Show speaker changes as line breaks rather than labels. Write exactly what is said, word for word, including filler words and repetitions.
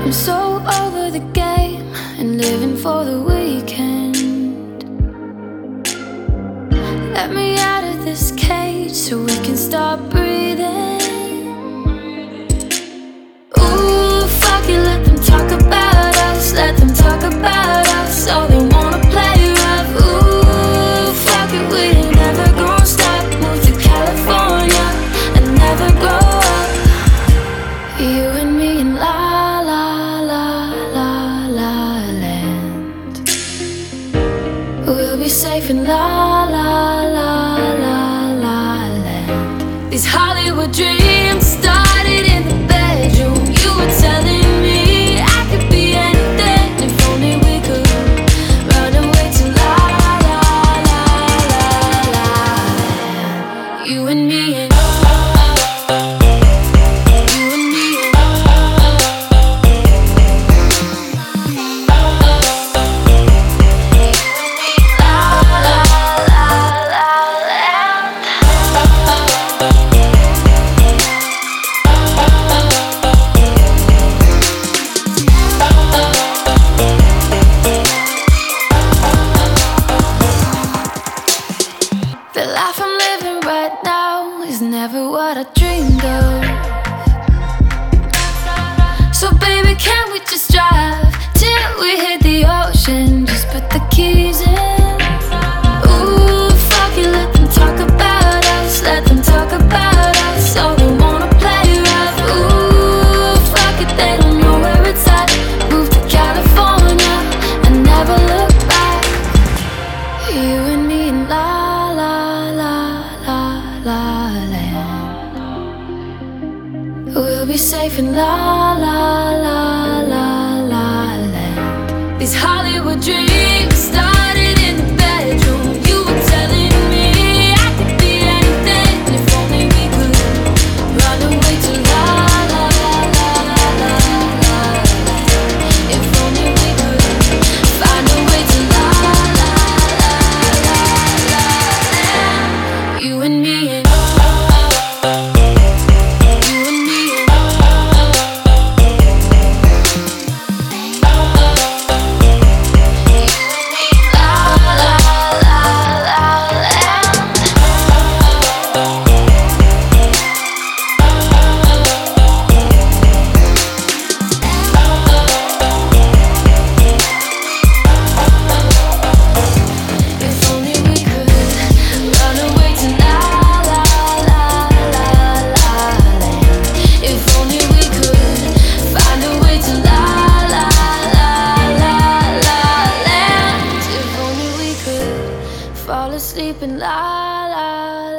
I'm so over the game and living for the weekend. Let me out of this cage so we can start breathing. Ooh, fuck it, let them talk about us. Let them talk about us. All they wanna play rough. Ooh, fuck it, we ain't never gonna stop. Move to California and never grow up. You and me in la la la la la land. We'll be safe in la la la la la land. These Hollywood dreams started in the bedroom. You were telling me I could be anything if only we could run away to la la la la la land. You and me in the life I'm living right now is never what I dreamed of. So baby, can we just drive till we hit the ocean? Just put the keys in. Ooh, fuck it, let them talk about us. Let them talk about us. Oh, they wanna play rough. Ooh, fuck it, they don't know where it's at. Move to California and never look back. You and me in la la la la land. We'll be safe in la la la la la land. These Hollywood dreams started in the bedroom. You were telling me I could be anything if only we could run away to la la la la la la. If only we could find a way to la la la la la. You and me in fall asleep in la la